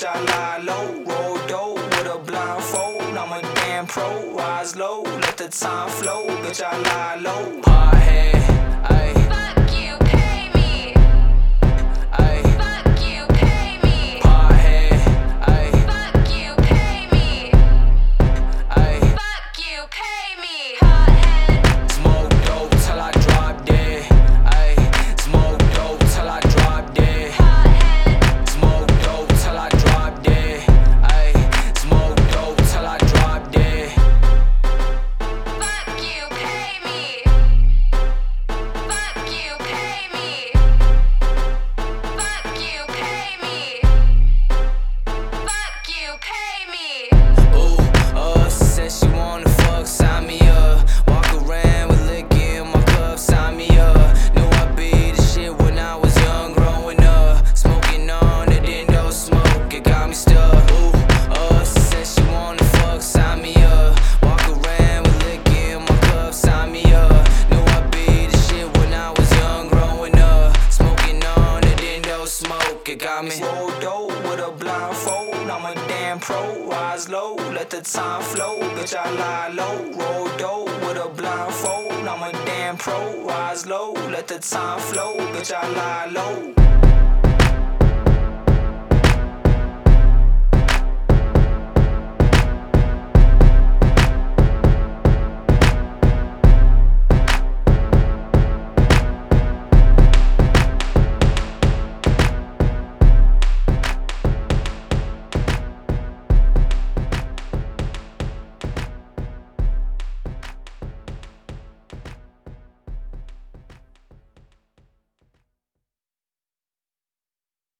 I lie low. Roll dough with a blindfold. I'm a damn pro. Rise low, let the time flow. Bitch, I lie low. Hard head, ayy. Fuck you, pay me. Ayy. Fuck you, pay me. Hard head, ayy. Fuck you, pay me. Ayy. Fuck you, pay me. Hothead. Smoke dope till I drop dead. Ayy. Smoke dope till I drop dead. Hothead. Smoke dope till I drop dead. Ayy. Smoke dope till I drop dead. Fuck you, pay me. Fuck you, pay me. Fuck you, pay me. Fuck you, pay me. Ooh, said she wanna fuck, sign me up. Walk around with liquor in my cup, sign me up. Knew I be the shit when I was young, growing up. Smoking on it, endo smoke, it got me stuck. Ooh, said she wanna fuck, sign me up. Walk around with liquor in my cup, sign me up. Knew I be the shit when I was young, growing up. Smoking on it, endo smoke, it got me. Roll dough with a blindfold. I'm a damn pro. Rise low, let the time flow. Bitch, I lie low. Roll dough with a blindfold. I'm a damn pro. Rise low, let the time flow. Bitch, I lie low.